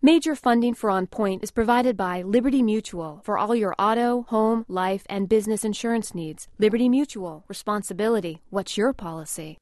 Major funding for On Point is provided by Liberty Mutual for all your auto, home, life, and business insurance needs. Liberty Mutual. Responsibility. What's your policy?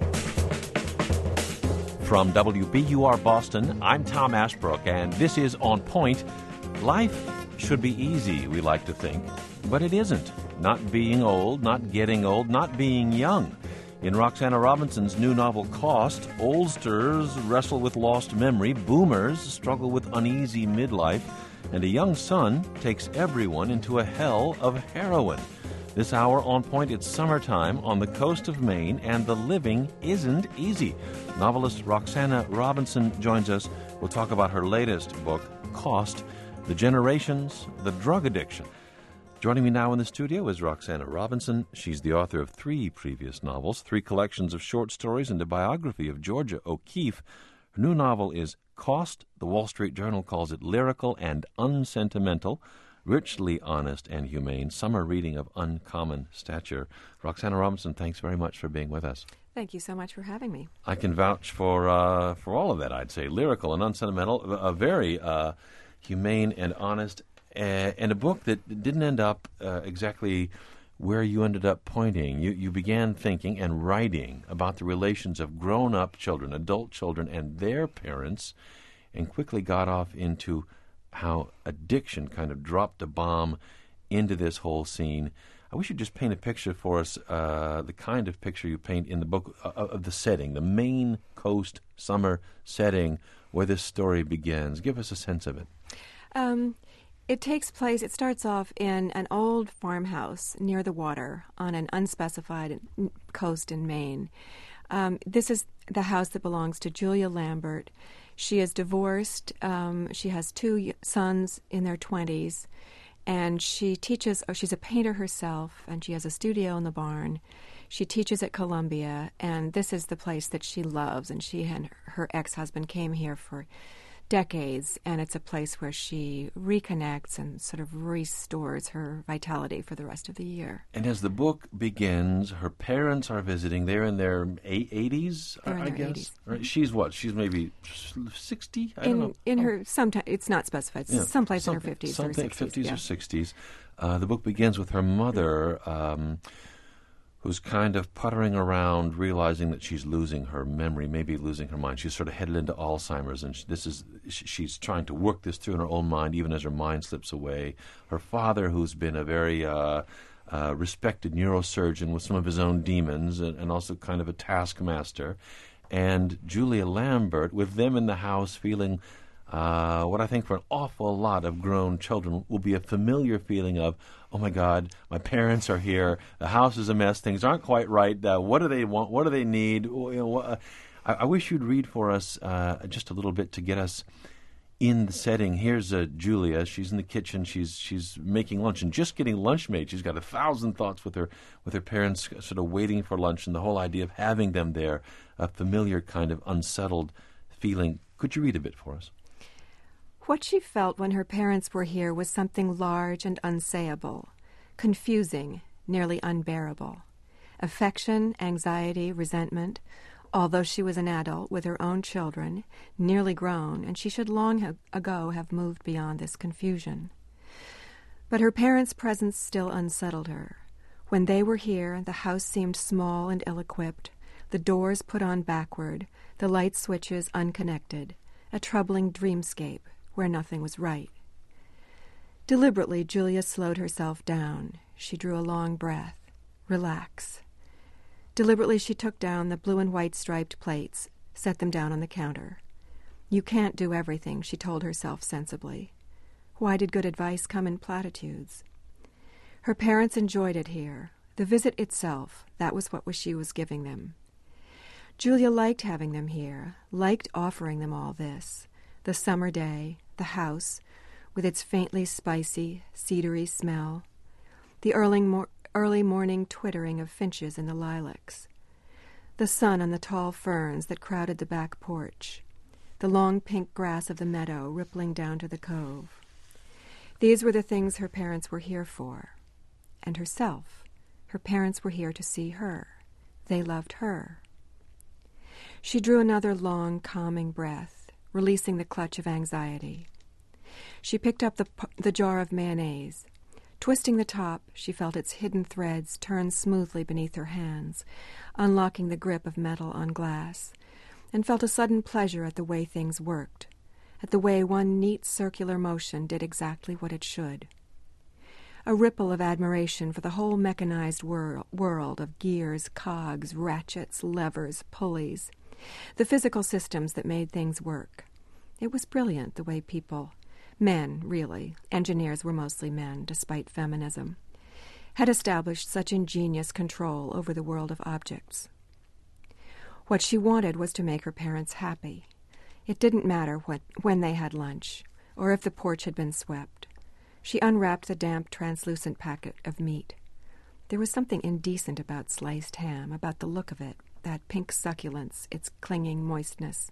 From WBUR Boston, I'm Tom Ashbrook, and this is On Point. Life should be easy, we like to think, but it isn't. Not being old, not getting old, not being young. In Roxana Robinson's new novel, Cost, oldsters wrestle with lost memory, boomers struggle with uneasy midlife, and a young son takes everyone into a hell of heroin. This hour on Point, it's summertime on the coast of Maine, and the living isn't easy. Novelist Roxana Robinson joins us. We'll talk about her latest book, Cost, the generations, the drug addiction. Joining me now in the studio is Roxana Robinson. She's the author of 3 previous novels, 3 collections of short stories, and a biography of Georgia O'Keeffe. Her new novel is Cost. The Wall Street Journal calls it lyrical and unsentimental, richly honest and humane, summer reading of uncommon stature. Roxana Robinson, thanks very much for being with us. Thank you so much for having me. I can vouch for all of that, I'd say. Lyrical and unsentimental, a very humane and honest, and a book that didn't end up exactly where you ended up pointing. You began thinking and writing about the relations of grown-up children, adult children, and their parents, and quickly got off into how addiction kind of dropped a bomb into this whole scene. I wish you'd just paint a picture for us, the kind of picture you paint in the book of the setting, the Maine coast summer setting where this story begins. Give us a sense of it. It starts off in an old farmhouse near the water on an unspecified coast in Maine. This is the house that belongs to Julia Lambert. She is divorced. She has 2 sons in their 20s, and she teaches, she's a painter herself, and she has a studio in the barn. She teaches at Columbia, and this is the place that she loves, and she and her ex-husband came here for decades, and it's a place where she reconnects and sort of restores her vitality for the rest of the year. And as the book begins, her parents are visiting. They're in their 80s, I guess. 80s. Right? She's what? She's maybe 60? I don't know. In her, sometime, it's not specified. It's someplace in her 50s or 60s. 50s yeah. or 60s. The book begins with her mother, who's kind of puttering around, realizing that she's losing her memory, maybe losing her mind. She's sort of headed into Alzheimer's, and she's trying to work this through in her own mind, even as her mind slips away. Her father, who's been a very respected neurosurgeon with some of his own demons, and also kind of a taskmaster. And Julia Lambert, with them in the house, feeling what I think for an awful lot of grown children will be a familiar feeling of, oh my God, my parents are here, the house is a mess, things aren't quite right, what do they want, what do they need? I wish you'd read for us just a little bit to get us in the setting. Here's Julia. She's in the kitchen. She's making lunch and just getting lunch made. She's got 1,000 thoughts with her parents sort of waiting for lunch, and the whole idea of having them there, a familiar kind of unsettled feeling. Could you read a bit for us? What she felt when her parents were here was something large and unsayable, confusing, nearly unbearable. Affection, anxiety, resentment, although she was an adult with her own children, nearly grown, and she should long ago have moved beyond this confusion. But her parents' presence still unsettled her. When they were here, the house seemed small and ill-equipped, the doors put on backward, the light switches unconnected, a troubling dreamscape where nothing was right. Deliberately, Julia slowed herself down. She drew a long breath. Relax. Deliberately, she took down the blue and white striped plates, set them down on the counter. You can't do everything, she told herself sensibly. Why did good advice come in platitudes? Her parents enjoyed it here. The visit itself, that was what she was giving them. Julia liked having them here, liked offering them all this. The summer day, the house, with its faintly spicy, cedary smell, the early morning twittering of finches in the lilacs, the sun on the tall ferns that crowded the back porch, the long pink grass of the meadow rippling down to the cove. These were the things her parents were here for. And herself. Her parents were here to see her. They loved her. She drew another long, calming breath. releasing the clutch of anxiety. She picked up the jar of mayonnaise. Twisting the top, she felt its hidden threads turn smoothly beneath her hands, unlocking the grip of metal on glass, and felt a sudden pleasure at the way things worked, at the way one neat circular motion did exactly what it should. A ripple of admiration for the whole mechanized world of gears, cogs, ratchets, levers, pulleys, the physical systems that made things work. It was brilliant the way people, men really, engineers were mostly men despite feminism, had established such ingenious control over the world of objects. What she wanted was to make her parents happy. It didn't matter when they had lunch, or if the porch had been swept. She unwrapped the damp, translucent packet of meat. There was something indecent about sliced ham, about the look of it, that pink succulence, its clinging moistness.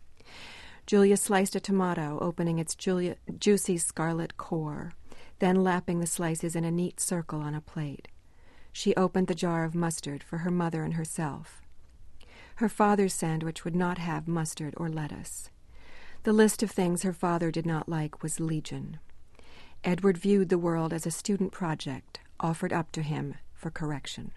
Julia sliced a tomato, opening its juicy scarlet core, then lapping the slices in a neat circle on a plate. She opened the jar of mustard for her mother and herself. Her father's sandwich would not have mustard or lettuce. The list of things her father did not like was legion. Edward viewed the world as a student project offered up to him for correction.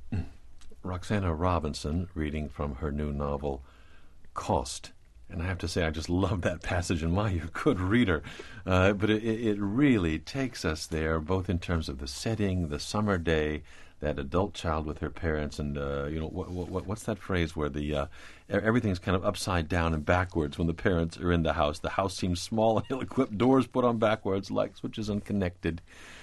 Roxana Robinson, reading from her new novel, Cost. And I have to say, I just love that passage, and my, you're a good reader. But it really takes us there, both in terms of the setting, the summer day, that adult child with her parents, and what's that phrase where the everything's kind of upside down and backwards when the parents are in the house. The house seems small and ill-equipped, doors put on backwards, light switches unconnected.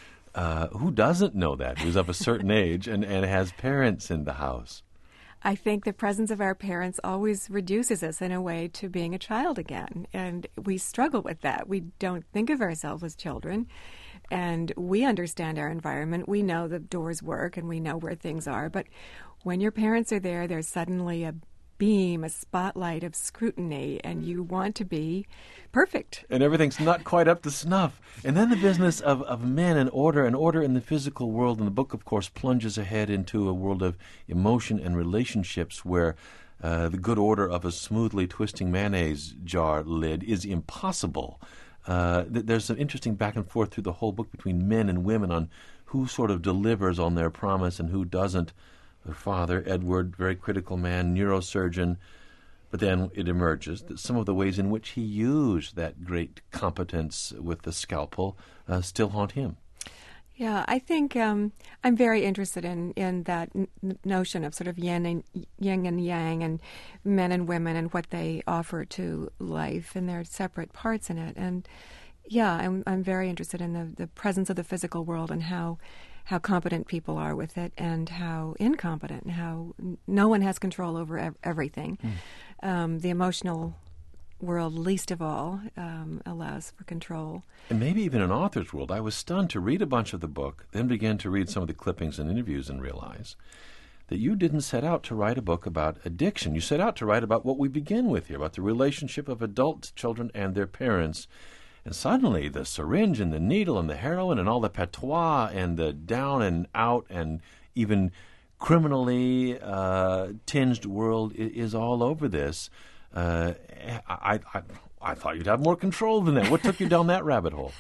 Who doesn't know that? Who's of a certain age and has parents in the house? I think the presence of our parents always reduces us in a way to being a child again, and we struggle with that. We don't think of ourselves as children, and we understand our environment. We know the doors work, and we know where things are, but when your parents are there, there's suddenly a beam, a spotlight of scrutiny, and you want to be perfect. And everything's not quite up to snuff. And then the business of men and order in the physical world. And the book, of course, plunges ahead into a world of emotion and relationships where the good order of a smoothly twisting mayonnaise jar lid is impossible. There's an interesting back and forth through the whole book between men and women on who sort of delivers on their promise and who doesn't. Her father, Edward, very critical man, neurosurgeon, but then it emerges that some of the ways in which he used that great competence with the scalpel still haunt him. Yeah, I think I'm very interested in that notion of sort of yin and yang and men and women and what they offer to life and their separate parts in it. And yeah, I'm very interested in the presence of the physical world and how competent people are with it and how incompetent and how no one has control over everything. The emotional world, least of all, allows for control. And maybe even an author's world. I was stunned to read a bunch of the book, then began to read some of the clippings and interviews and realize that you didn't set out to write a book about addiction. You set out to write about what we begin with here, about the relationship of adult children and their parents. And suddenly the syringe and the needle and the heroin and all the patois and the down and out and even criminally tinged world is all over this. I thought you'd have more control than that. What took you down that rabbit hole?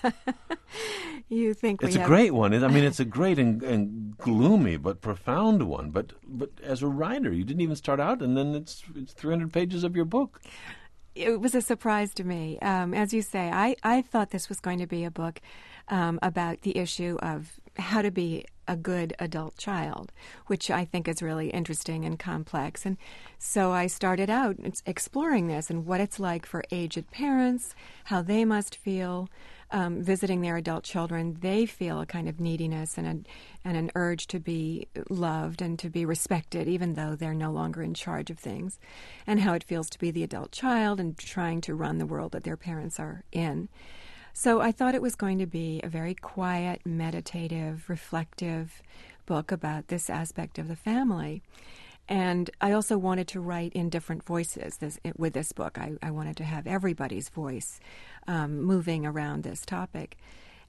You think it's a great one. I mean, it's a great and gloomy but profound one. But as a writer, you didn't even start out, and then it's 300 pages of your book. It was a surprise to me. As you say, I thought this was going to be a book about the issue of how to be a good adult child, which I think is really interesting and complex. And so I started out exploring this and what it's like for aged parents, how they must feel visiting their adult children. They feel a kind of neediness and an urge to be loved and to be respected, even though they're no longer in charge of things, and how it feels to be the adult child and trying to run the world that their parents are in. So I thought it was going to be a very quiet, meditative, reflective book about this aspect of the family. And I also wanted to write in different voices with this book. I wanted to have everybody's voice moving around this topic.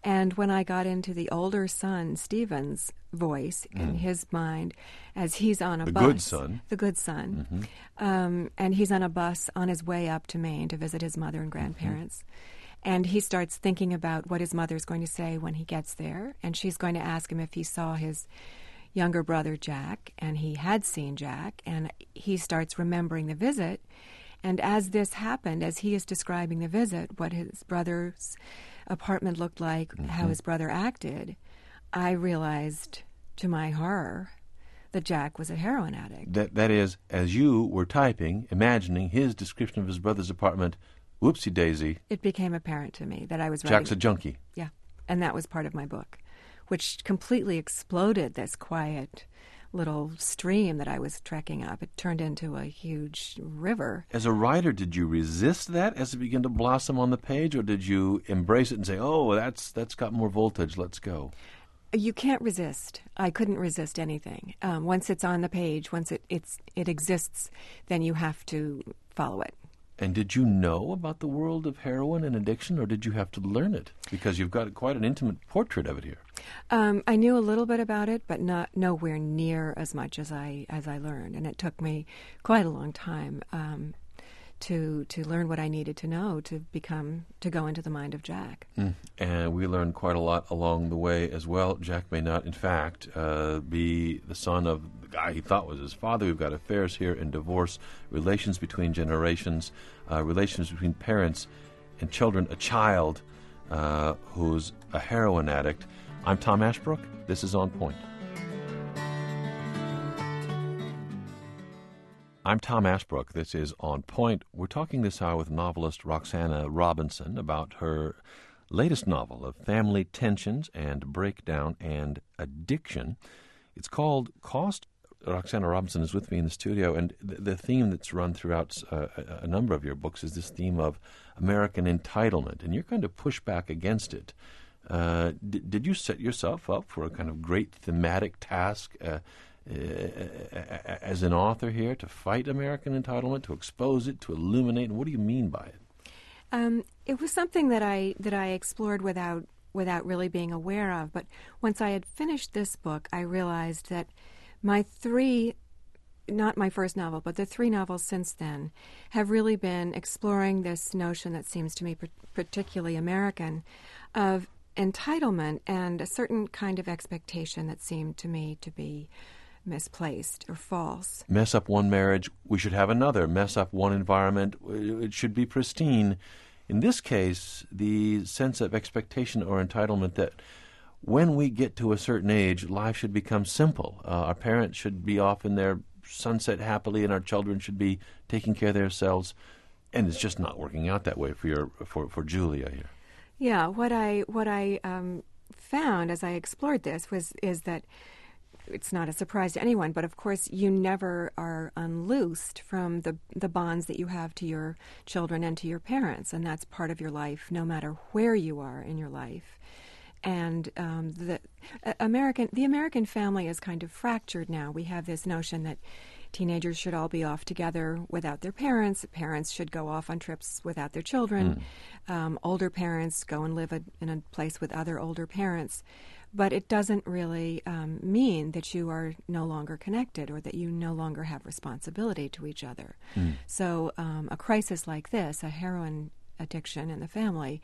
And when I got into the older son, Stephen's voice in his mind, as he's on a the bus. The good son. And he's on a bus on his way up to Maine to visit his mother and grandparents. And he starts thinking about what his mother's going to say when he gets there. And she's going to ask him if he saw his younger brother, Jack. And he had seen Jack. And he starts remembering the visit. And as this happened, as he is describing the visit, what his brother's apartment looked like, how his brother acted, I realized, to my horror, that Jack was a heroin addict. That is, as you were typing, imagining his description of his brother's apartment, whoopsie-daisy. It became apparent to me that I was writing. Jack's a junkie. Yeah, and that was part of my book, which completely exploded this quiet little stream that I was trekking up. It turned into a huge river. As a writer, did you resist that as it began to blossom on the page, or did you embrace it and say, oh, that's got more voltage, let's go? You can't resist. I couldn't resist anything. Once it's on the page, once it exists, then you have to follow it. And did you know about the world of heroin and addiction, or did you have to learn it? Because you've got quite an intimate portrait of it here. I knew a little bit about it, but nowhere near as much as I learned. And it took me quite a long time to learn what I needed to know to go into the mind of Jack. And we learned quite a lot along the way as well. Jack may not, in fact, be the son of the guy he thought was his father. We've got affairs here and divorce, relations between generations, relations between parents and children, a child who's a heroin addict. I'm Tom Ashbrook. This is On Point. I'm Tom Ashbrook. This is On Point. We're talking this hour with novelist Roxana Robinson about her latest novel of family tensions and breakdown and addiction. It's called Cost. Roxana Robinson is with me in the studio, and the theme that's run throughout a number of your books is this theme of American entitlement, and you're going to push back against it. Did you set yourself up for a kind of great thematic task as an author here, to fight American entitlement, to expose it, to illuminate? And what do you mean by it? It was something that I explored without really being aware of. But once I had finished this book, I realized that not my first novel, but the three novels since then, have really been exploring this notion that seems to me particularly American of entitlement and a certain kind of expectation that seemed to me to be misplaced or false. Mess up one marriage, we should have another. Mess up one environment, it should be pristine. In this case, the sense of expectation or entitlement that when we get to a certain age, life should become simple. Our parents should be off in their sunset happily, and our children should be taking care of themselves. And it's just not working out that way for Julia here. Yeah, what I found as I explored this is that it's not a surprise to anyone, but of course you never are unloosed from the bonds that you have to your children and to your parents, and that's part of your life no matter where you are in your life. And the American family is kind of fractured now. We have this notion that teenagers should all be off together without their parents. Parents should go off on trips without their children. Older parents go and live in a place with other older parents. But it doesn't really mean that you are no longer connected or that you no longer have responsibility to each other. So a crisis like this, a heroin addiction in the family,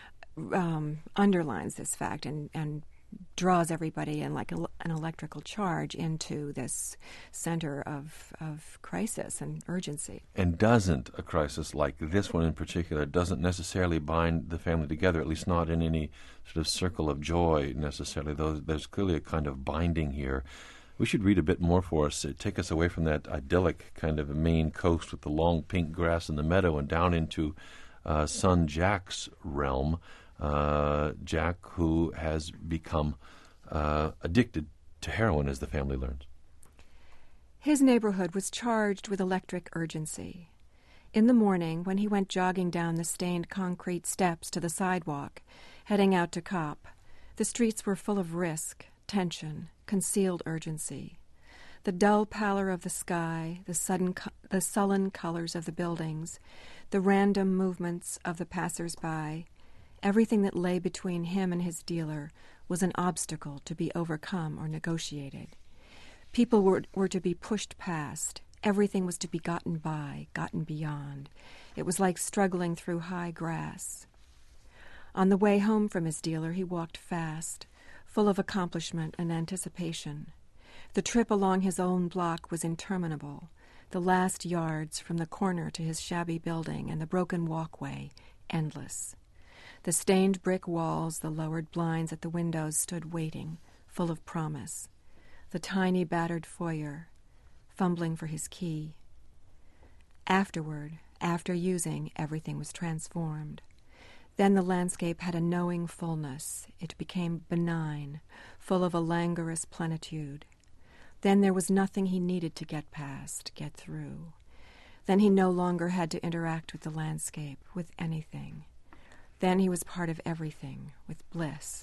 underlines this fact and draws everybody in like an electrical charge into this center of crisis and urgency. And doesn't a crisis like this one in particular, doesn't necessarily bind the family together, at least not in any sort of circle of joy necessarily, though there's clearly a kind of binding here. We should read a bit more for us, take us away from that idyllic kind of Maine coast with the long pink grass in the meadow and down into son Jack's realm. Jack, who has become addicted to heroin, as the family learns. His neighborhood was charged with electric urgency. In the morning, when he went jogging down the stained concrete steps to the sidewalk, heading out to cop, the streets were full of risk, tension, concealed urgency. The dull pallor of the sky, the sullen colors of the buildings, the random movements of the passers-by, Everything that lay between him and his dealer was an obstacle to be overcome or negotiated. People were to be pushed past. Everything was to be gotten by, gotten beyond. It was like struggling through high grass. On the way home from his dealer, he walked fast, full of accomplishment and anticipation. The trip along his own block was interminable, the last yards from the corner to his shabby building and the broken walkway endless. The stained brick walls, the lowered blinds at the windows stood waiting, full of promise. The tiny battered foyer, fumbling for his key. Afterward, after using, everything was transformed. Then the landscape had a knowing fullness. It became benign, full of a languorous plenitude. Then there was nothing he needed to get past, get through. Then he no longer had to interact with the landscape, with anything. Then he was part of everything, with bliss.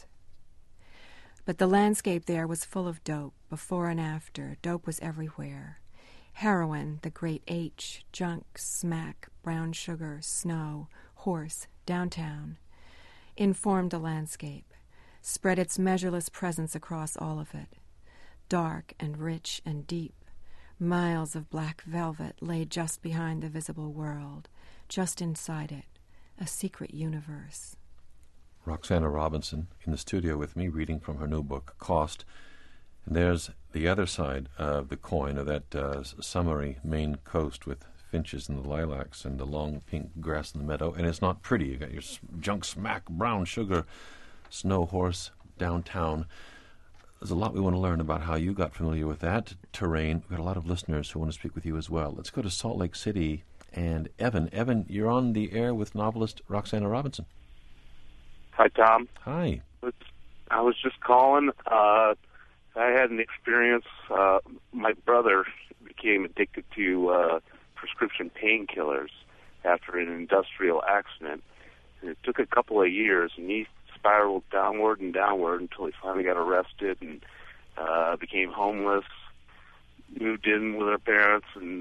But the landscape there was full of dope, before and after. Dope was everywhere. Heroin, the great H, junk, smack, brown sugar, snow, horse, downtown, informed the landscape, spread its measureless presence across all of it. Dark and rich and deep, miles of black velvet lay just behind the visible world, just inside it, a secret universe. Roxana Robinson in the studio with me, reading from her new book, Cost. And there's the other side of the coin of that summery Maine coast with finches and the lilacs and the long pink grass in the meadow. And it's not pretty. You got your junk smack, brown sugar, snow horse, downtown. There's a lot we want to learn about how you got familiar with that terrain. We've got a lot of listeners who want to speak with you as well. Let's go to Salt Lake City and Evan. Evan, you're on the air with novelist Roxana Robinson. Hi, Tom. Hi. I was just calling. I had an experience. My brother became addicted to prescription painkillers after an industrial accident. And it took a couple of years, and he spiraled downward and downward until he finally got arrested and became homeless, moved in with our parents, and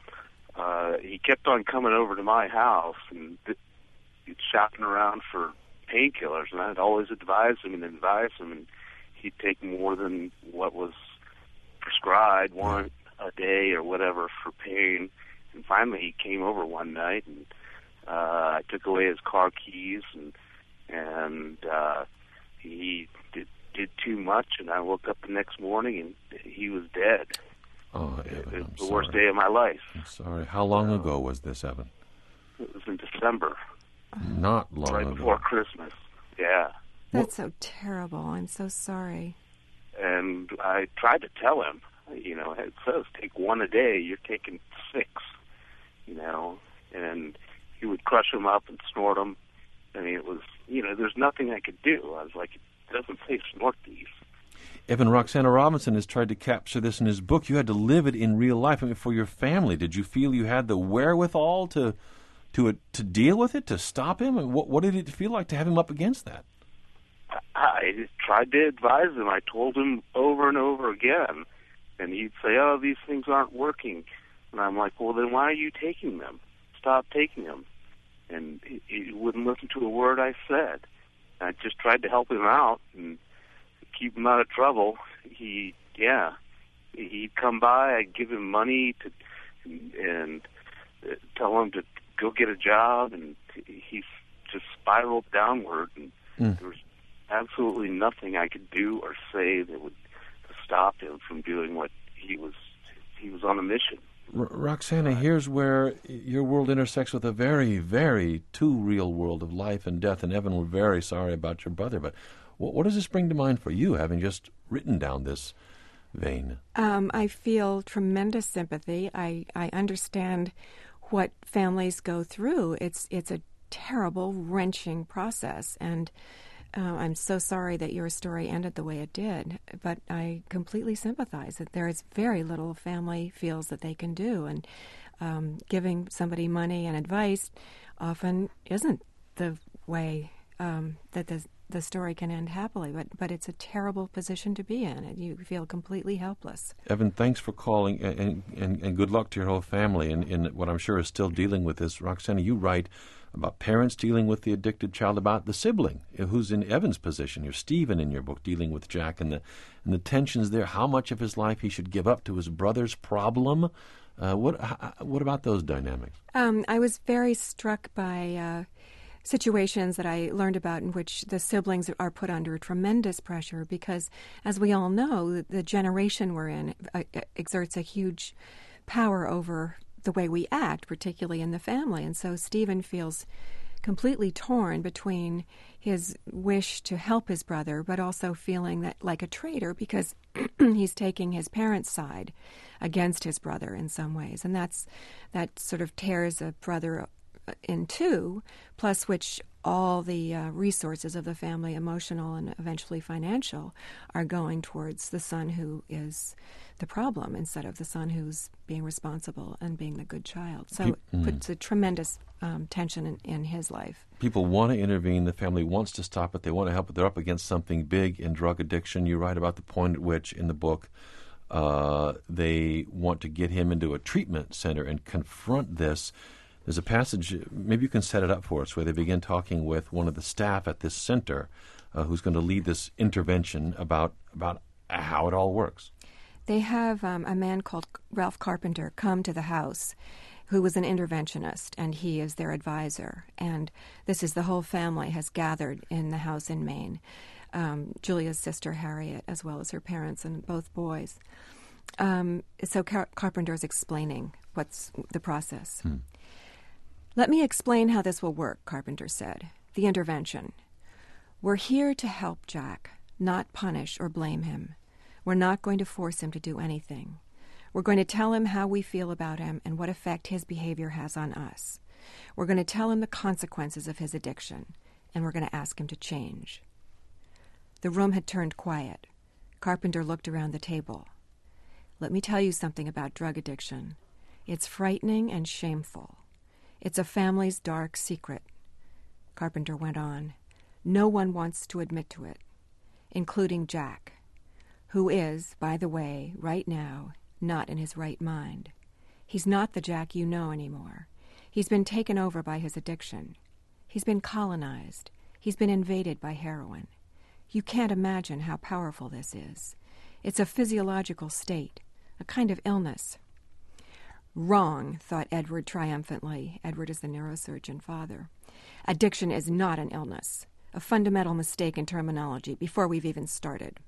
he kept on coming over to my house and shopping around for painkillers, and I'd always advise him, and he'd take more than what was prescribed, one a day or whatever for pain. And finally he came over one night, and I took away his car keys, and he did too much, and I woke up the next morning and he was dead. Oh, Evan, it was I'm the sorry. worst day of my life. I'm sorry. How long ago was this, Evan? It was in December. Not long right ago. Before Christmas. Yeah. That's so terrible. I'm so sorry. And I tried to tell him, it says take one a day. You're taking 6, and he would crush them up and snort them. I mean, it was, there's nothing I could do. I was like, it doesn't say snort these. Evan, Roxana Robinson has tried to capture this in his book. You had to live it in real life. I mean, for your family, did you feel you had the wherewithal to deal with it, to stop him? And what did it feel like to have him up against that? I tried to advise him. I told him over and over again, and he'd say, "Oh, these things aren't working." And I'm like, "Well, then why are you taking them? Stop taking them." And he wouldn't listen to a word I said. I just tried to help him out and keep him out of trouble. He'd come by. I'd give him money and tell him to go get a job, and he just spiraled downward, and there was absolutely nothing I could do or say that would stop him from doing what he was on a mission. Roxana, here's where your world intersects with a very, very too real world of life and death. And Evan, we're very sorry about your brother, but what does this bring to mind for you, having just written down this vein? I feel tremendous sympathy. I understand what families go through. It's a terrible, wrenching process, and I'm so sorry that your story ended the way it did, but I completely sympathize that there is very little a family feels that they can do, and giving somebody money and advice often isn't the way that the story can end happily, but it's a terrible position to be in, and you feel completely helpless. Evan, thanks for calling, and good luck to your whole family in what I'm sure is still dealing with this. Roxana, you write about parents dealing with the addicted child, about the sibling who's in Evan's position. You're Stephen in your book, dealing with Jack and the tensions there, how much of his life he should give up to his brother's problem. What about those dynamics? I was very struck by situations that I learned about in which the siblings are put under tremendous pressure because, as we all know, the generation we're in exerts a huge power over the way we act, particularly in the family. And so Stephen feels completely torn between his wish to help his brother, but also feeling that like a traitor because he's taking his parents' side against his brother in some ways. And that sort of tears a brother in two, plus which all the resources of the family, emotional and eventually financial, are going towards the son who is the problem instead of the son who's being responsible and being the good child. So it puts a tremendous tension in his life. People want to intervene. The family wants to stop it. They want to help it. They're up against something big in drug addiction. You write about the point at which, in the book, they want to get him into a treatment center and confront this. There's a passage, maybe you can set it up for us, where they begin talking with one of the staff at this center who's going to lead this intervention about how it all works. They have a man called Ralph Carpenter come to the house who was an interventionist, and he is their advisor. And this is the whole family has gathered in the house in Maine, Julia's sister Harriet, as well as her parents and both boys. So Carpenter is explaining what's the process. Let me explain how this will work, Carpenter said. The intervention. We're here to help Jack, not punish or blame him. We're not going to force him to do anything. We're going to tell him how we feel about him and what effect his behavior has on us. We're going to tell him the consequences of his addiction, and we're going to ask him to change. The room had turned quiet. Carpenter looked around the table. Let me tell you something about drug addiction. It's frightening and shameful. It's a family's dark secret. Carpenter went on. No one wants to admit to it, including Jack, who is, by the way, right now, not in his right mind. He's not the Jack you know anymore. He's been taken over by his addiction. He's been colonized. He's been invaded by heroin. You can't imagine how powerful this is. It's a physiological state, a kind of illness. Wrong, thought Edward triumphantly. Edward is the neurosurgeon father. Addiction is not an illness, a fundamental mistake in terminology before we've even started.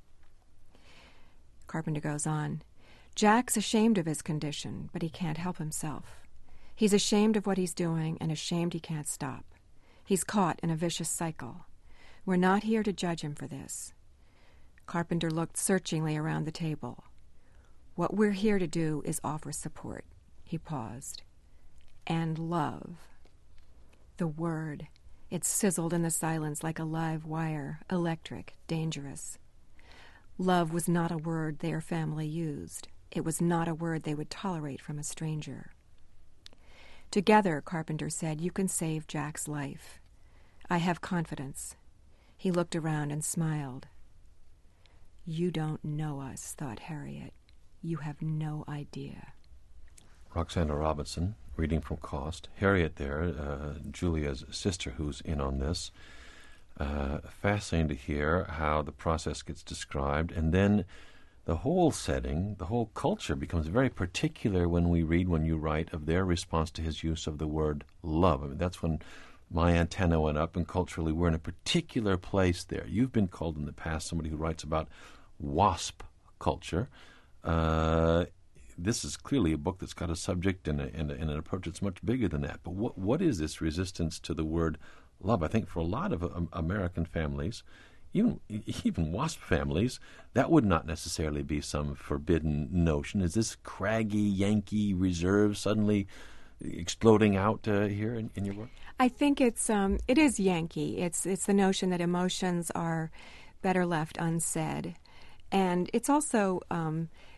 Carpenter goes on. Jack's ashamed of his condition, but he can't help himself. He's ashamed of what he's doing and ashamed he can't stop. He's caught in a vicious cycle. We're not here to judge him for this. Carpenter looked searchingly around the table. What we're here to do is offer support. He paused. And love. The word. It sizzled in the silence like a live wire, electric, dangerous. Love was not a word their family used. It was not a word they would tolerate from a stranger. Together, Carpenter said, you can save Jack's life. I have confidence. He looked around and smiled. You don't know us, thought Harriet. You have no idea. Roxana Robinson, reading from Cost. Harriet there, Julia's sister who's in on this. Fascinating to hear how the process gets described. And then the whole setting, the whole culture becomes very particular when you write of their response to his use of the word love. I mean, that's when my antenna went up, and culturally we're in a particular place there. You've been called in the past somebody who writes about WASP culture. This is clearly a book that's got a subject and an approach that's much bigger than that. But what is this resistance to the word love? I think for a lot of American families, even WASP families, that would not necessarily be some forbidden notion. Is this craggy Yankee reserve suddenly exploding out here in your work? I think it is Yankee. It's the notion that emotions are better left unsaid. And it's also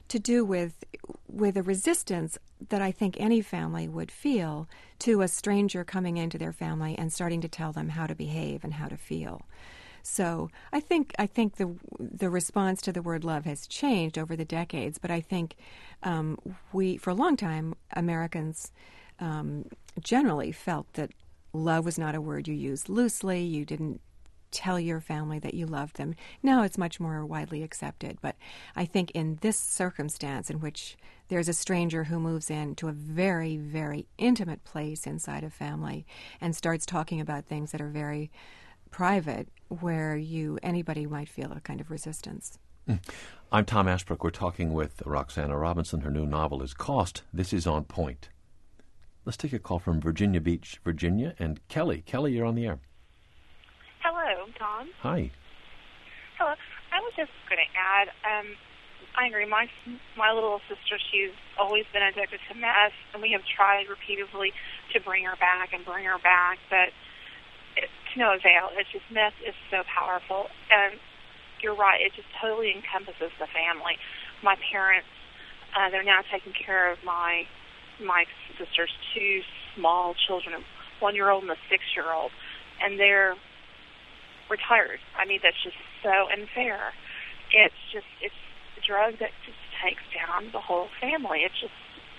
to do with a resistance that I think any family would feel to a stranger coming into their family and starting to tell them how to behave and how to feel. So I think the response to the word love has changed over the decades, but I think for a long time, Americans generally felt that love was not a word you used loosely. You didn't tell your family that you loved them. Now it's much more widely accepted. But I think in this circumstance in which there's a stranger who moves into a very, very intimate place inside a family and starts talking about things that are very private, where anybody might feel a kind of resistance. I'm Tom Ashbrook. We're talking with Roxana Robinson. Her new novel is Cost. This is On Point. Let's take a call from Virginia Beach, Virginia, and Kelly. Kelly, you're on the air. Hello, Tom. Hi. Hello. I was just going to add, I agree. My little sister, she's always been addicted to meth, and we have tried repeatedly to bring her back, but to no avail. It's just meth is so powerful, and you're right. It just totally encompasses the family. My parents, they're now taking care of my sister's two small children, a 1-year-old and a 6-year-old, and they're retired. I mean, that's just so unfair. It's a drug that just takes down the whole family. It's just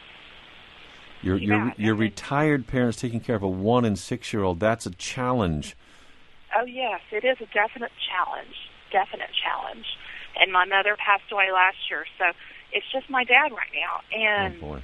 your retired parents taking care of a 1- and 6-year-old. That's a challenge. Oh yes, it is a definite challenge. And my mother passed away last year, so it's just my dad right now. And oh boy.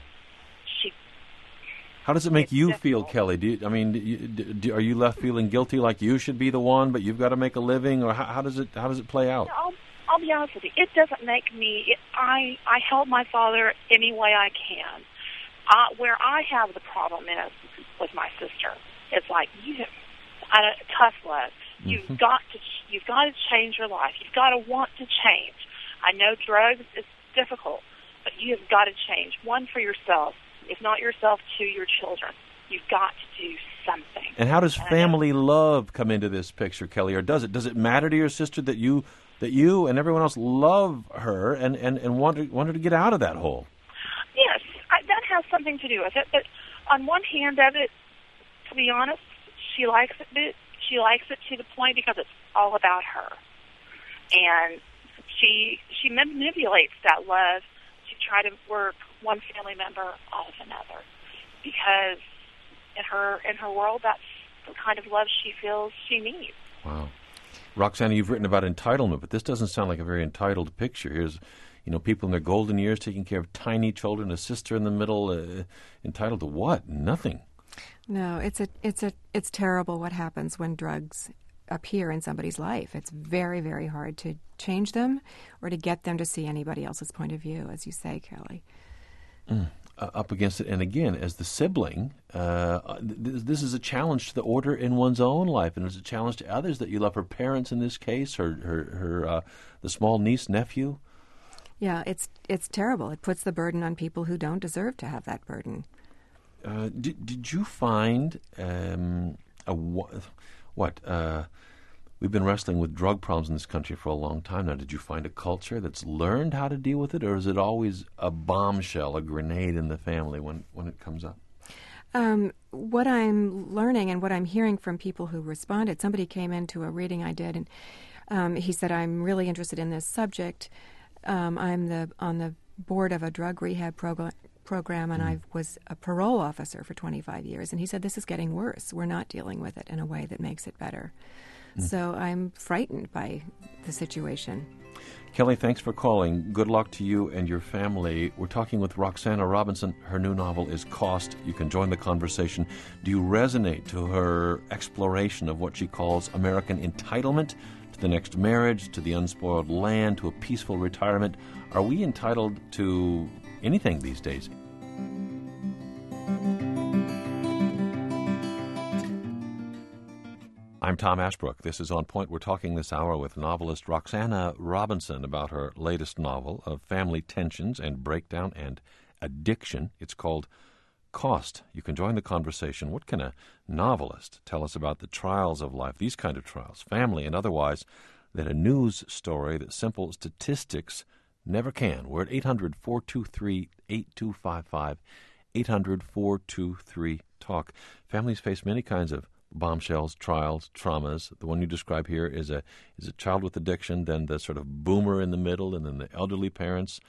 How does it make you feel, Kelly? Are you left feeling guilty, like you should be the one, but you've got to make a living, or how does it play out? I'll be honest with you. It doesn't make me. I help my father any way I can. Where I have the problem is with my sister. It's like tough love. You've got to change your life. You've got to want to change. I know drugs is difficult, but you have got to change. One, for yourself. If not yourself, to your children. You've got to do something. And how does family love come into this picture, Kelly? Or does it? Does it matter to your sister that you and everyone else love her and want her to get out of that hole? Yes, that has something to do with it. But on one hand of it, to be honest, she likes it. But she likes it to the point because it's all about her, and she manipulates that love to try to work one family member off another, because in her world, that's the kind of love she feels she needs. Wow. Roxana, you've written about entitlement, but this doesn't sound like a very entitled picture. Here's, people in their golden years taking care of tiny children, a sister in the middle, entitled to what? Nothing. No, it's terrible what happens when drugs appear in somebody's life. It's very, very hard to change them or to get them to see anybody else's point of view, as you say, Kelly. Up against it, and again, as the sibling, this is a challenge to the order in one's own life, and it's a challenge to others that you love. Her parents, in this case, her the small niece, nephew. Yeah, it's terrible. It puts the burden on people who don't deserve to have that burden. Did you find we've been wrestling with drug problems in this country for a long time now. Did you find a culture that's learned how to deal with it, or is it always a bombshell, a grenade in the family when it comes up? What I'm learning and what I'm hearing from people who responded, somebody came into a reading I did, and he said, I'm really interested in this subject. I'm on the board of a drug rehab program, and I was a parole officer for 25 years. And he said, this is getting worse. We're not dealing with it in a way that makes it better. So I'm frightened by the situation. Kelly, thanks for calling. Good luck to you and your family. We're talking with Roxana Robinson. Her new novel is Cost. You can join the conversation. Do you resonate to her exploration of what she calls American entitlement, to the next marriage, to the unspoiled land, to a peaceful retirement? Are we entitled to anything these days? I'm Tom Ashbrook. This is On Point. We're talking this hour with novelist Roxana Robinson about her latest novel of family tensions and breakdown and addiction. It's called Cost. You can join the conversation. What can a novelist tell us about the trials of life, these kind of trials, family and otherwise, that a news story that simple statistics never can. We're at 800-423-8255, 800-423-TALK. Families face many kinds of bombshells, trials, traumas. The one you describe here is a child with addiction, then the sort of boomer in the middle, and then the elderly parents,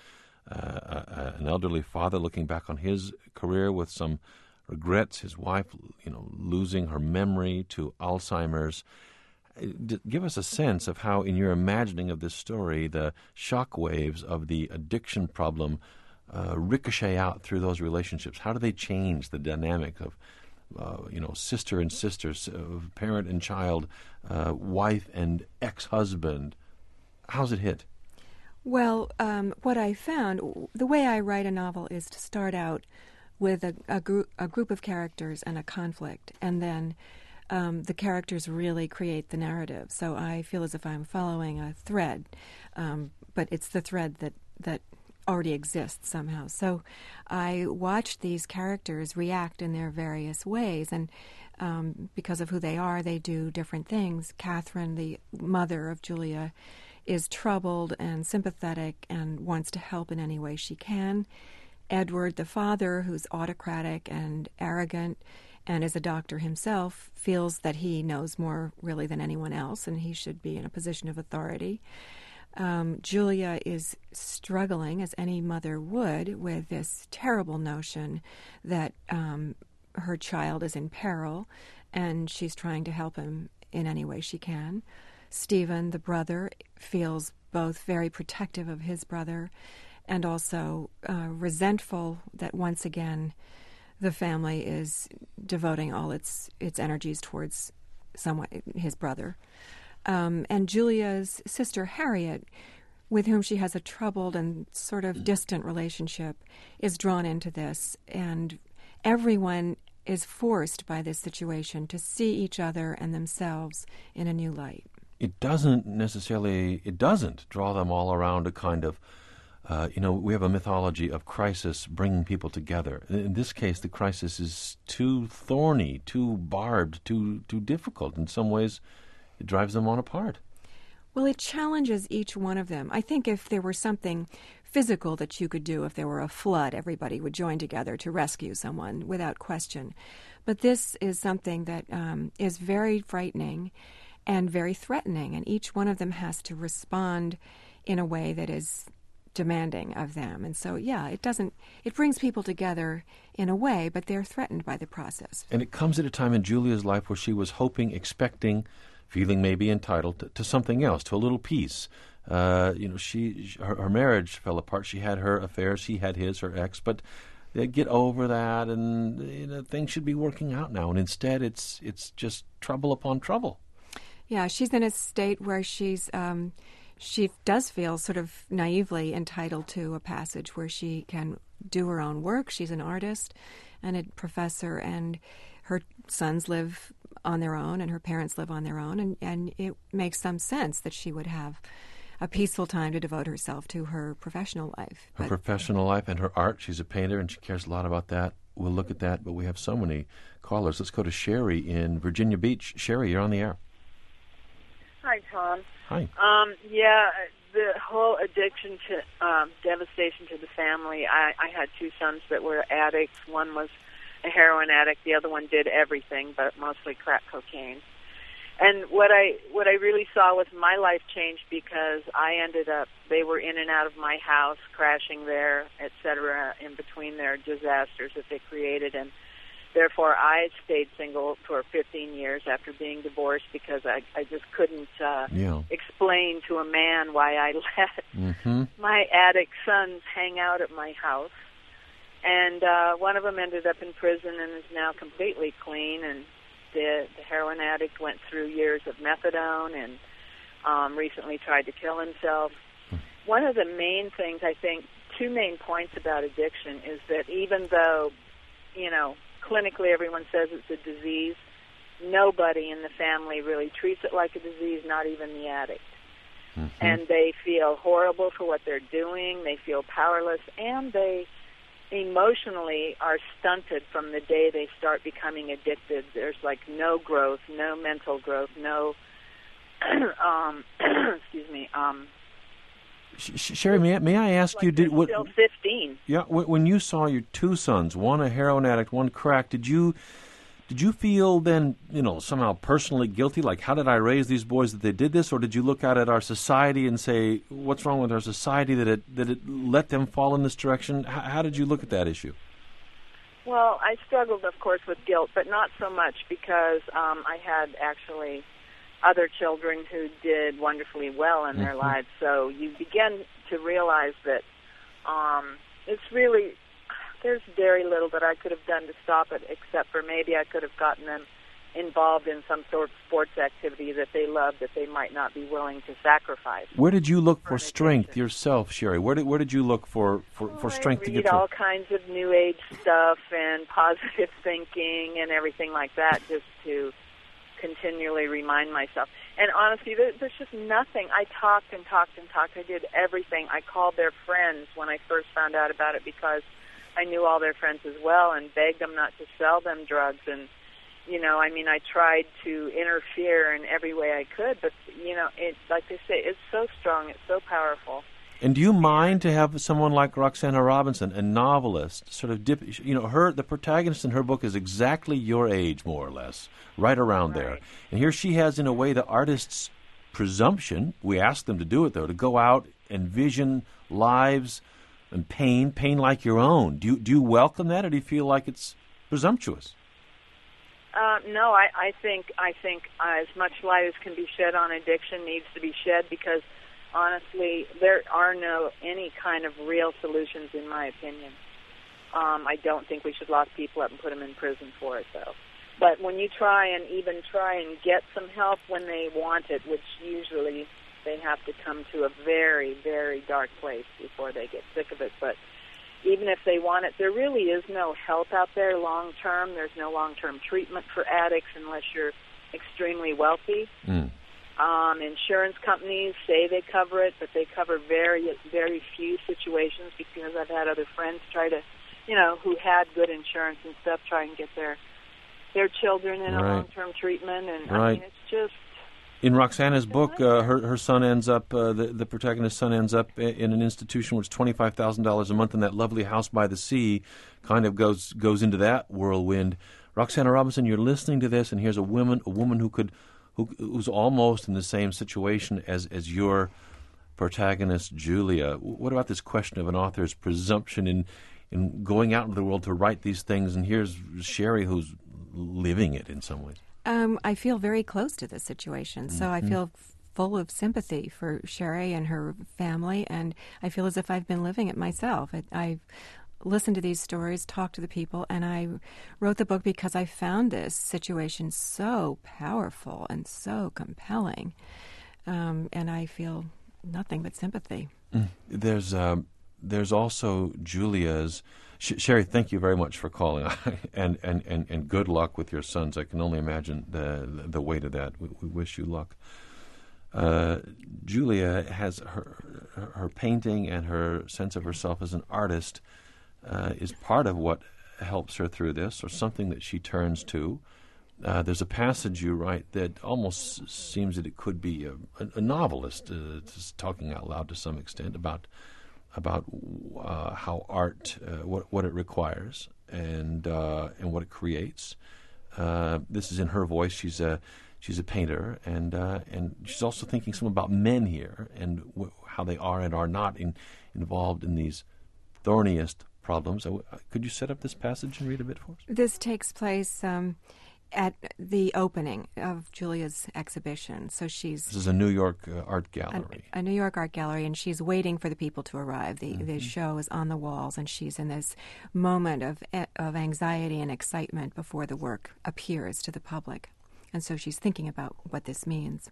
an elderly father looking back on his career with some regrets, his wife, losing her memory to Alzheimer's. Give us a sense of how, in your imagining of this story, the shock waves of the addiction problem ricochet out through those relationships. How do they change the dynamic of sister and sisters, parent and child, wife and ex-husband? How's it hit? Well, what I found, the way I write a novel is to start out with a group of characters and a conflict, and then the characters really create the narrative. So I feel as if I'm following a thread, but it's the thread that already exists somehow. So I watched these characters react in their various ways, and because of who they are, they do different things. Catherine, the mother of Julia, is troubled and sympathetic and wants to help in any way she can. Edward, the father, who's autocratic and arrogant and is a doctor himself, feels that he knows more really than anyone else and he should be in a position of authority. Julia is struggling, as any mother would, with this terrible notion that her child is in peril, and she's trying to help him in any way she can. Stephen, the brother, feels both very protective of his brother and also resentful that once again the family is devoting all its energies towards his brother. And Julia's sister, Harriet, with whom she has a troubled and sort of distant relationship, is drawn into this. And everyone is forced by this situation to see each other and themselves in a new light. It doesn't draw them all around a kind of, we have a mythology of crisis bringing people together. In this case, the crisis is too thorny, too barbed, too difficult. In some ways, it drives them on apart. Well, it challenges each one of them. I think if there were something physical that you could do, if there were a flood, everybody would join together to rescue someone without question. But this is something that is very frightening and very threatening, and each one of them has to respond in a way that is demanding of them. And so, it brings people together in a way, but they're threatened by the process. And it comes at a time in Julia's life where she was hoping, expecting, feeling maybe entitled to something else, to a little peace. Her marriage fell apart. She had her affairs, he had her ex, but they get over that, and things should be working out now. And instead, it's just trouble upon trouble. Yeah, she's in a state where she does feel sort of naively entitled to a passage where she can do her own work. She's an artist and a professor, and her sons live on their own and her parents live on their own, and it makes some sense that she would have a peaceful time to devote herself to her professional life. Her professional life and her art. She's a painter, and she cares a lot about that. We'll look at that, but we have so many callers. Let's go to Sherry in Virginia Beach. Sherry, you're on the air. Hi, Tom. Hi. The whole addiction to devastation to the family. I had two sons that were addicts. One was a heroin addict. The other one did everything, but mostly crack cocaine. And what I really saw was my life changed because they were in and out of my house, crashing there, et cetera, in between their disasters that they created. And therefore, I stayed single for 15 years after being divorced because I just couldn't explain to a man why I let my addict sons hang out at my house. And one of them ended up in prison and is now completely clean. And the heroin addict went through years of methadone and recently tried to kill himself. One of the main things, I think, two main points about addiction is that even though, clinically everyone says it's a disease, nobody in the family really treats it like a disease, not even the addict. And they feel horrible for what they're doing, they feel powerless, and they emotionally are stunted from the day they start becoming addicted. There's like no growth, no mental growth, no Sherry, may I ask like you? They're still 15. Yeah, when you saw your two sons, one a heroin addict, one crack, did you feel then, somehow personally guilty? Like, how did I raise these boys that they did this? Or did you look out at our society and say, what's wrong with our society that it let them fall in this direction? How did you look at that issue? Well, I struggled, of course, with guilt, but not so much because I had actually other children who did wonderfully well in their lives. So you begin to realize that it's really, there's very little that I could have done to stop it, except for maybe I could have gotten them involved in some sort of sports activity that they love that they might not be willing to sacrifice. Where did you look for strength yourself, Sherry? Where did you look for strength to get through? I read all kinds of New Age stuff and positive thinking and everything like that, just to continually remind myself. And honestly, there's just nothing. I talked and talked and talked. I did everything. I called their friends when I first found out about it because I knew all their friends as well and begged them not to sell them drugs. And, I tried to interfere in every way I could. But, it's like they say, it's so strong. It's so powerful. And do you mind to have someone like Roxana Robinson, a novelist, sort of dip? The protagonist in her book is exactly your age, more or less, right around there. And here she has, in a way, the artist's presumption. We ask them to do it, though, to go out and vision lives and pain like your own. Do you welcome that, or do you feel like it's presumptuous? No, I think as much light as can be shed on addiction needs to be shed because. Honestly, there are any kind of real solutions, in my opinion. I don't think we should lock people up and put them in prison for it, though. But when you try and get some help when they want it, which usually they have to come to a very, very dark place before they get sick of it. But even if they want it, there really is no help out there long term. There's no long-term treatment for addicts unless you're extremely wealthy. Insurance companies say they cover it, but they cover very, very few situations because I've had other friends try to, who had good insurance and stuff, try and get their children in a long-term treatment. And it's just... In Roxana's book, her son ends up, the protagonist's son ends up in an institution which $25,000 a month, and that lovely house by the sea kind of goes into that whirlwind. Roxana Robinson, you're listening to this, and here's a woman who's almost in the same situation as your protagonist, Julia. What about this question of an author's presumption in going out into the world to write these things? And here's Sherry, who's living it in some ways. I feel very close to this situation, so I feel full of sympathy for Sherry and her family, and I feel as if I've been living it myself. I've listened to these stories, talked to the people, and I wrote the book because I found this situation so powerful and so compelling, and I feel nothing but sympathy. There's also Julia's. Sherry, thank you very much for calling, and good luck with your sons. I can only imagine the weight of that. We wish you luck. Julia has her painting and her sense of herself as an artist is part of what helps her through this, or something that she turns to. There's a passage you write that almost seems that it could be a novelist just talking out loud to some extent about how art, what it requires, and what it creates. This is in her voice. She's a painter, and she's also thinking some about men here and how they are and are not involved in these thorniest problems. Could you set up this passage and read a bit for us? This takes place at the opening of Julia's exhibition. So this is a New York art gallery. A New York art gallery, and she's waiting for the people to arrive. The show is on the walls, and she's in this moment of anxiety and excitement before the work appears to the public. And so she's thinking about what this means.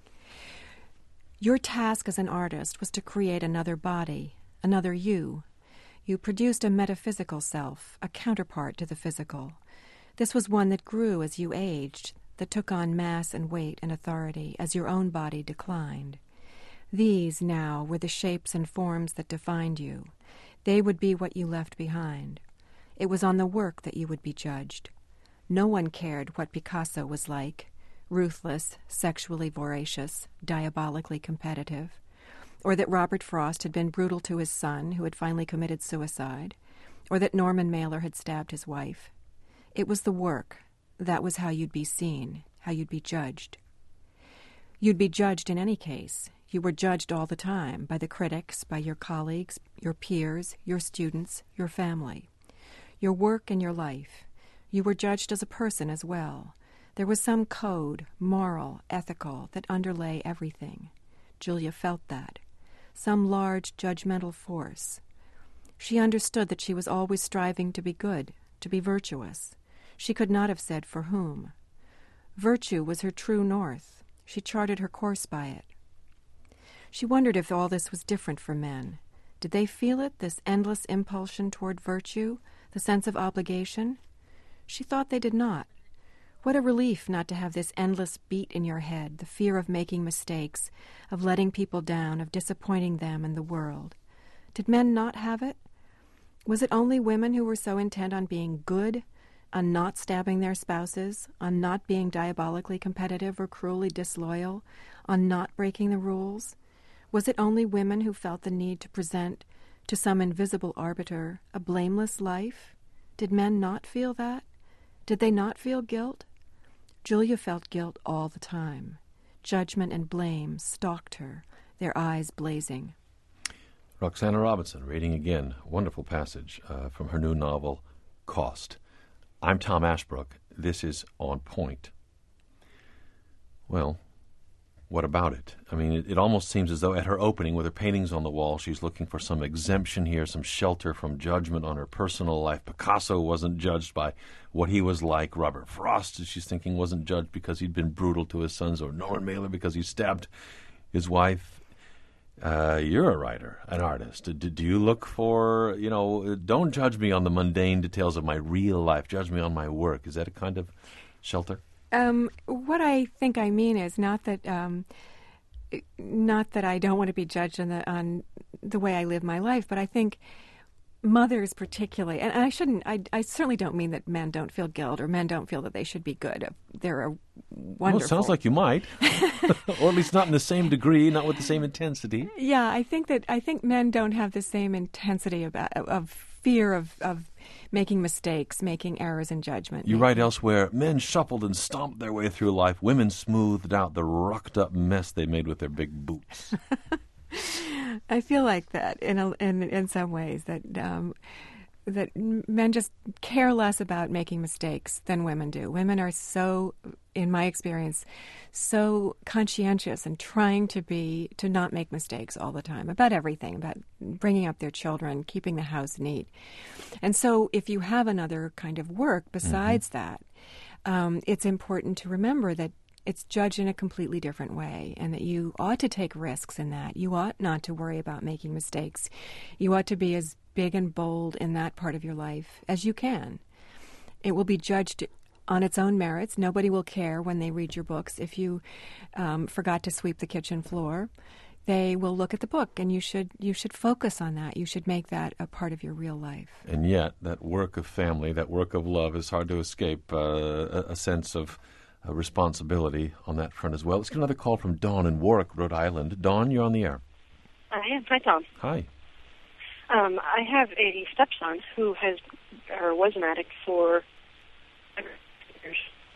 Your task as an artist was to create another body, another you. You produced a metaphysical self, a counterpart to the physical. This was one that grew as you aged, that took on mass and weight and authority as your own body declined. These, now, were the shapes and forms that defined you. They would be what you left behind. It was on the work that you would be judged. No one cared what Picasso was like, ruthless, sexually voracious, diabolically competitive. or that Robert Frost had been brutal to his son, who had finally committed suicide, or that Norman Mailer had stabbed his wife. It was the work. That was how you'd be seen, how you'd be judged. You'd be judged in any case. You were judged all the time by the critics, by your colleagues, your peers, your students, your family. Your work and your life. You were judged as a person as well. There was some code, moral, ethical, that underlay everything. Julia felt that. Some large judgmental force. She understood that she was always striving to be good, to be virtuous. She could not have said for whom. Virtue was her true north. She charted her course by it. She wondered if all this was different for men. Did they feel it, this endless impulsion toward virtue, the sense of obligation? She thought they did not. What a relief not to have this endless beat in your head, the fear of making mistakes, of letting people down, of disappointing them and the world. Did men not have it? Was it only women who were so intent on being good, on not stabbing their spouses, on not being diabolically competitive or cruelly disloyal, on not breaking the rules? Was it only women who felt the need to present to some invisible arbiter a blameless life? Did men not feel that? Did they not feel guilt? Julia felt guilt all the time. Judgment and blame stalked her, their eyes blazing. Roxana Robinson, reading again, wonderful passage from her new novel, Cost. I'm Tom Ashbrook. This is On Point. Well, what about it? I mean, it almost seems as though at her opening, with her paintings on the wall, she's looking for some exemption here, some shelter from judgment on her personal life. Picasso wasn't judged by what he was like. Robert Frost, she's thinking, wasn't judged because he'd been brutal to his sons, or Norman Mailer because he stabbed his wife. You're a writer, an artist. Do you look for, don't judge me on the mundane details of my real life. Judge me on my work. Is that a kind of shelter? What I think I mean is not that I don't want to be judged on the way I live my life, but I think mothers particularly, and I certainly don't mean that men don't feel guilt or men don't feel that they should be good. They're wonderful. Well, it sounds like you might, or at least not in the same degree, not with the same intensity. Yeah, I think men don't have the same intensity of fear of making mistakes, making errors in judgment. You write elsewhere, men shuffled and stomped their way through life. Women smoothed out the rocked-up mess they made with their big boots. I feel like that in some ways, that men just care less about making mistakes than women do. Women are so, in my experience, so conscientious and trying to not make mistakes all the time about everything, about bringing up their children, keeping the house neat. And so if you have another kind of work besides that, it's important to remember that it's judged in a completely different way, and that you ought to take risks in that. You ought not to worry about making mistakes. You ought to be as big and bold in that part of your life as you can. It will be judged on its own merits. Nobody will care when they read your books if you forgot to sweep the kitchen floor. They will look at the book, and you should focus on that. You should make that a part of your real life. And yet, that work of family, that work of love, is hard to escape a sense of responsibility on that front as well. Let's get another call from Dawn in Warwick, Rhode Island. Dawn, you're on the air. I am. Hi, Tom. Hi. I have a stepson who was an addict for years.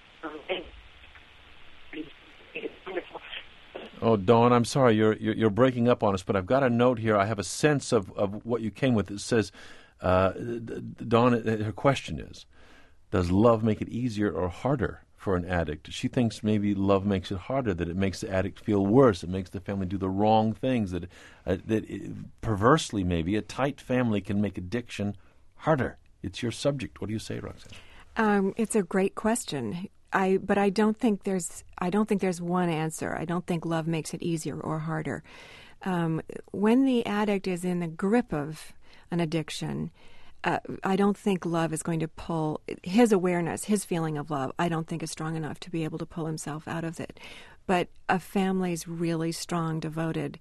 It's wonderful. Oh, Dawn, I'm sorry, you're breaking up on us, but I've got a note here. I have a sense of what you came with. It says, Dawn, her question is, does love make it easier or harder for an addict? She thinks maybe love makes it harder, that it makes the addict feel worse, it makes the family do the wrong things, that perversely maybe a tight family can make addiction harder. It's your subject. What do you say, Roxanne? It's a great question. But I don't think there's one answer. I don't think love makes it easier or harder. When the addict is in the grip of an addiction, I don't think love is going to pull his awareness, his feeling of love. I don't think is strong enough to be able to pull himself out of it. But a family's really strong, devoted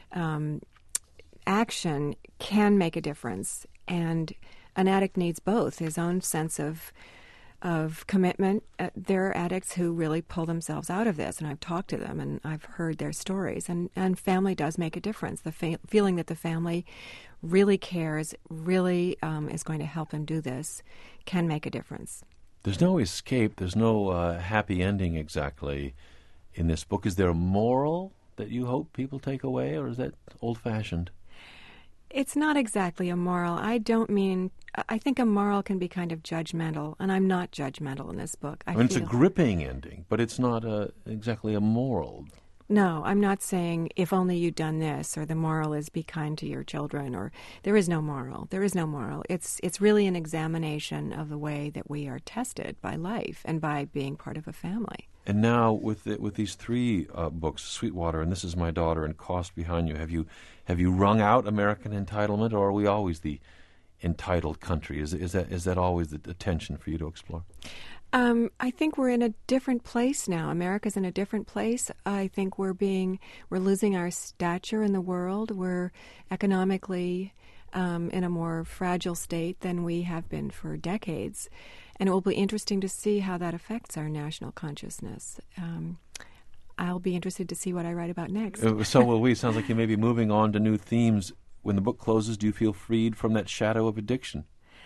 action can make a difference. And an addict needs both, his own sense of of commitment. There are addicts who really pull themselves out of this, and I've talked to them, and I've heard their stories. And family does make a difference. The feeling that the family really cares, really is going to help them do this, can make a difference. There's no escape. There's no happy ending exactly in this book. Is there a moral that you hope people take away, or is that old-fashioned? It's not exactly a moral. I think a moral can be kind of judgmental, and I'm not judgmental in this book. I mean, it's a gripping ending, but it's not exactly a moral. No, I'm not saying if only you'd done this, or the moral is be kind to your children, or there is no moral. There is no moral. It's really an examination of the way that we are tested by life and by being part of a family. And now with these three books, Sweetwater and This Is My Daughter and Cost behind you, have you wrung out American entitlement, or are we always the entitled country? Is that always the tension for you to explore? I think we're in a different place now. America's in a different place. I think we're losing our stature in the world. We're economically in a more fragile state than we have been for decades. And it will be interesting to see how that affects our national consciousness. I'll be interested to see what I write about next. So will we. Sounds like you may be moving on to new themes. When the book closes, do you feel freed from that shadow of addiction?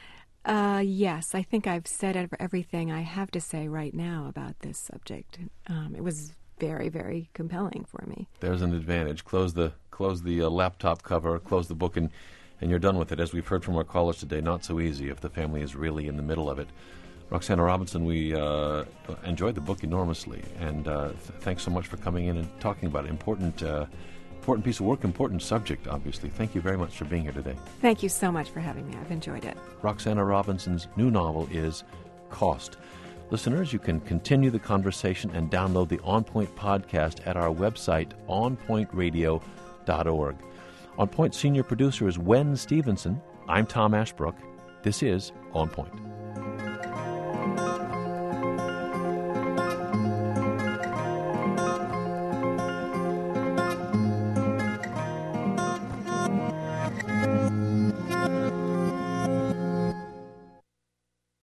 Yes, I think I've said everything I have to say right now about this subject. It was very, very compelling for me. There's an advantage. Close the laptop cover, close the book, and you're done with it. As we've heard from our callers today, not so easy if the family is really in the middle of it. Roxana Robinson, we enjoyed the book enormously, and thanks so much for coming in and talking about it. Important piece of work, important subject, obviously. Thank you very much for being here today. Thank you so much for having me. I've enjoyed it. Roxana Robinson's new novel is Cost. Listeners, you can continue the conversation and download the On Point podcast at our website, onpointradio.org. On Point senior producer is Wen Stevenson. I'm Tom Ashbrook. This is On Point.